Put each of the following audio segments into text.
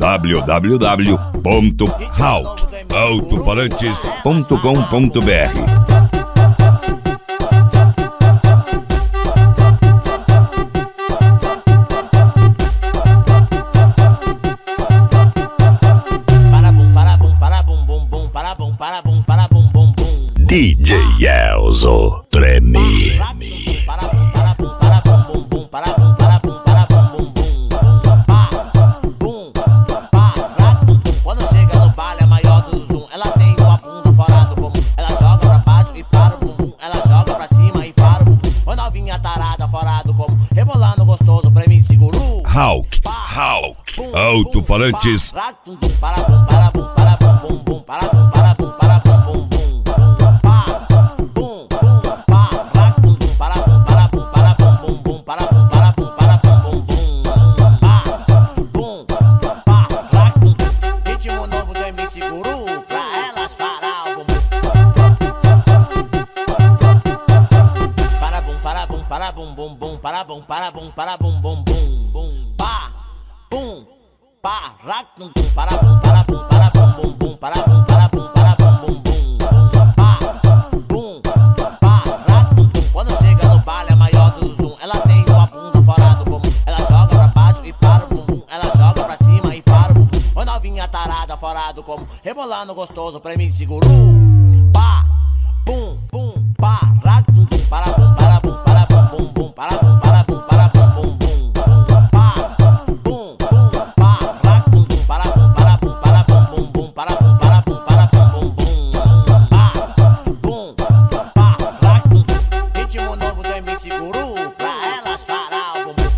www.hawkaltofalantes.com.br. DJ Elzo treme. Quando chega no baile é maior do zoom. Ela tem uma bunda fora do comum. Ela joga pra baixo e para o bumbum. Ela joga pra cima e para o bumbum. Uma novinha tarada fora do comum, rebolando gostoso pra mim seguro. Hawk Alto-Falantes. Ritmo novo do MC Guru, pra elas parar o bumbum. Para bum, para bum, para bum, bum, bum, para bum, para bum, para bum, bum, bum, bum, pá, bum, pá, rac, tum, tum, para bum, para bum, para bum, bum, bum, para bum, para bum, para bum, bum, bum, pá, bum, pá, rac, tum, tum. Quando chega no baile é maior do zoom. Ela tem uma bunda fora do comum. Ela joga pra baixo e para o bumbum. Ela joga pra cima e para o bumbum. Uma novinha tarada fora do comum, rebolando gostoso pra mim seguro. Pá, bum, bum, pá, rac, tum, tum, para bum, para bum, para bum, bum, bum, para bum, para bum, para bum, bum, bum, pá, bum, bum, pá, rac, tum, tum, para bum, para bum, para bum, bum, bum, para bum, para bum, para bum, bum, bum, pá, bum, pá, rac, tum, tum. Ritmo novo do MC Guru, pra elas parar o bumbum.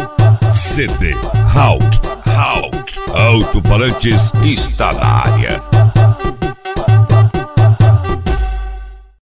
CD Hawk Alto-Falantes está na área.